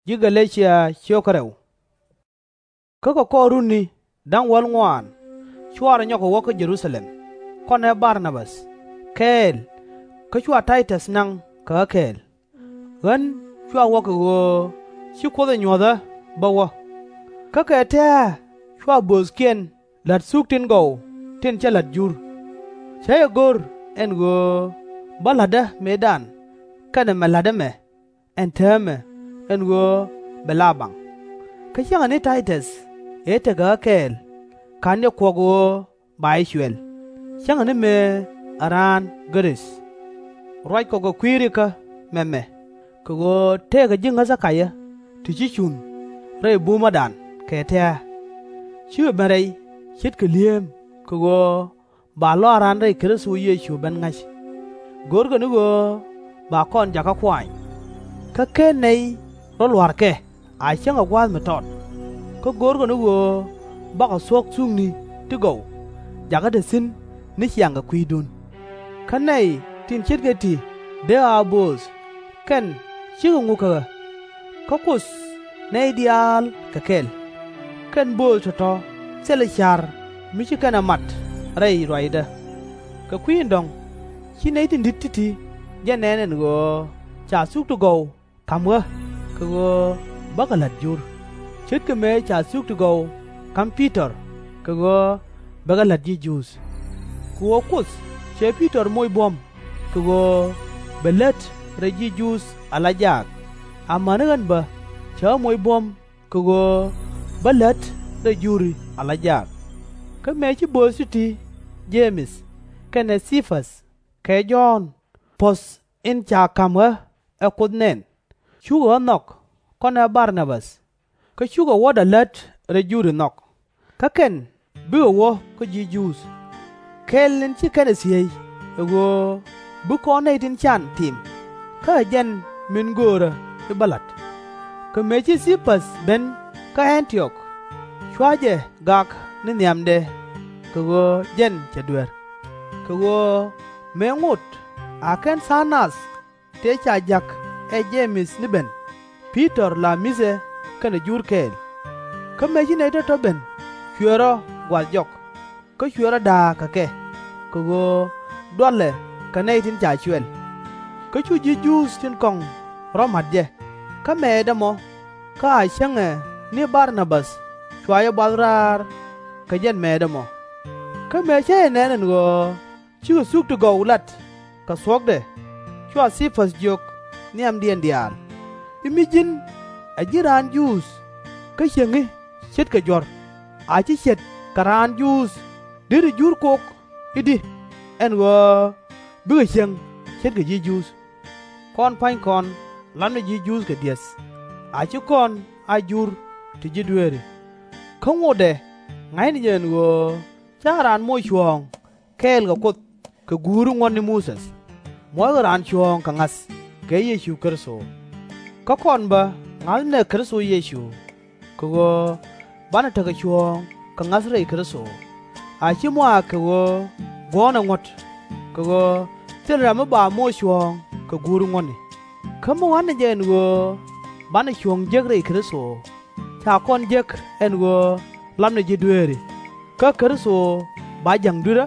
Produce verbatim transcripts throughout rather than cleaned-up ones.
ji Galatia chokareu koko koruni dan wal ngwan chwara nyoko woko Jerusalem kone Barnabas kel ka chwa Titus nang ka kel gan chwa woko go chikoda nyoda bawa ka ka ta chwa bosken lat suktin go tin chalat jur chaya gor en go balada medan kana malada me en tame en go belabang ka changa ni Titus ete ga kel kanye kogo bai shwel changa ni me aran garis roi kogo kwiri ka meme kogo te ga jinga zakaya tiji chun re bumadan kete chiwe merei chit ke liem kogo ba lo aran re kristo yesu ben ngash gorgo ni go ba kon jaka kwai ka ke nei ro lwar ke a changa gwal metot ko gorgo ni go ba ka sok chung ni ti go jaka de sin ni hyanga kuidun ka nei tin chit ke ti de abos ken chigo nguka ka kus nei dial ka kel ken bol to sele char mi chi kana mat rei roida ka kuin dong chi nei tin dittiti ja nenen go cha suk to go kamwa ko go bakalat jur chit ke me cha suk to go kam Peter ko go bakalat ji jus ko kus che Peter moy bom ko go belet re ji jus ala jak amanan ba cha moy bom ko go balat re juri ala jak ka me chi bo siti James kene Cephas ke John pos in cha kamwa e kudnen chugo nok kone Barnabas ka chugo woda let re juri nok ka ken biwo wo ko ji jus kelen chi kene siyei ego bu kone itin chan tim ka jen min gora i balat ka me chi Cephas ben ka Antioch chwaje gak ni niamde kogo jen chadwer kogo mengut aken sanas te chajak e James ni ben Peter la mise kana jur kel ka meji ne to ben chwero gwal jok ko chwero da ka ke kogo dole kana tin cha chwel ko chu ji jus tin kong romadje ka me da mo ka change ni Barnabas chwaye balrar ka jen me da mo ka me che nenen go chu suk to go lat ka swogde chwa Cephas jok ni am dien dial imijin ajiran jus ka chengi chet ka jor a chi chet karan jus dir jur kok idi en go bu cheng chet ka ji jus kon pain kon lan ji jus ka dies a chi kon a jur ti ji duere khongode ngai ni jen go charan mo chuong kel ga kot ka guru ngon ni Moses mo ran chuong ka ngas ke Yesu Kristo ka kon ba ngal ne Kristo Yesu ko go bana ta ka chuong ka ngas re Kristo a chi mo ka go go na ngot ko go tin ra ma ba mo chuong ka guru ngon ni ka mo wan je en go bana chuong je re Kristo cha kon je en go lam ne ji duere ka Kristo ba jang dura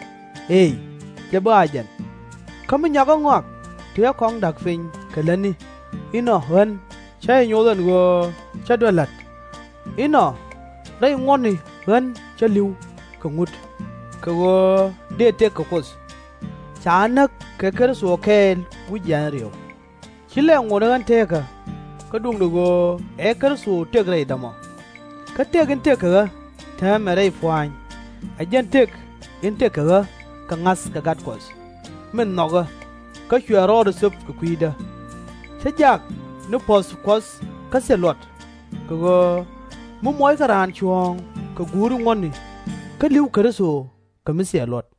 ei ke ba jan kam nya ga ngak te kong dak fin kelani ino hen chai nyodan go chadwalat ino dai ngoni hen chaliu ka ngut ka go de te ka kos chanak ke Kristo kel wujan riyo chile ngodan te ka ka dung go e Kristo te gre damo ka te gin te ka ta mere fwan ajen tek in tek ka ka ngas ka gat kos men noga ka chwero de sup ka kwida chajak no pos kos ka selot ka go mu moy karan chuong ka guru ngoni ka liu Kristo ka mi selot